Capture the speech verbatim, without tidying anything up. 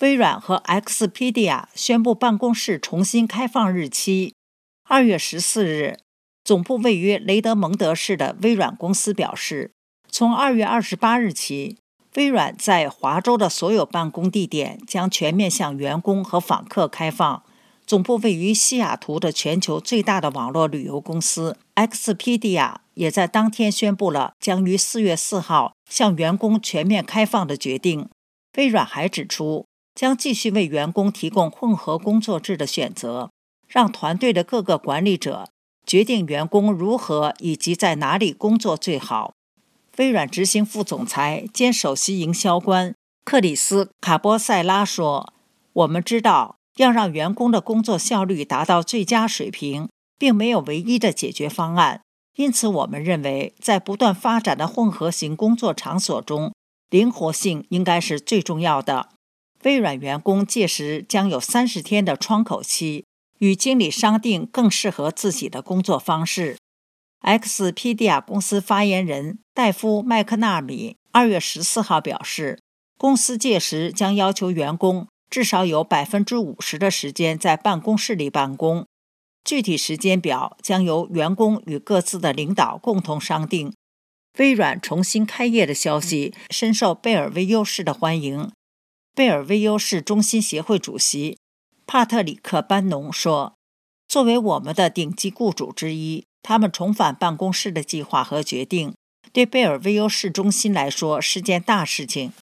微软和 Expedia 宣布办公室重新开放日期。二月十四日，总部位于雷德蒙德市的微软公司表示，从二月二十八日起，微软在华州的所有办公地点将全面向员工和访客开放。总部位于西雅图的全球最大的网络旅游公司 Expedia 也在当天宣布了将于四月四号向员工全面开放的决定。微软还指出，将继续为员工提供混合工作制的选择，让团队的各个管理者决定员工如何以及在哪里工作最好。微软执行副总裁兼首席营销官克里斯·卡波塞拉说，我们知道要让员工的工作效率达到最佳水平，并没有唯一的解决方案，因此我们认为在不断发展的混合型工作场所中，灵活性应该是最重要的。微软员工届时将有三十天的窗口期，与经理商定更适合自己的工作方式。Expedia 公司发言人戴夫·麦克纳米二月十四号表示，公司届时将要求员工至少有 百分之五十 的时间在办公室里办公，具体时间表将由员工与各自的领导共同商定。微软重新开业的消息深受贝尔维优市的欢迎。贝尔维优市中心协会主席帕特里克·班农说，作为我们的顶级雇主之一，他们重返办公室的计划和决定对贝尔维优市中心来说是件大事情。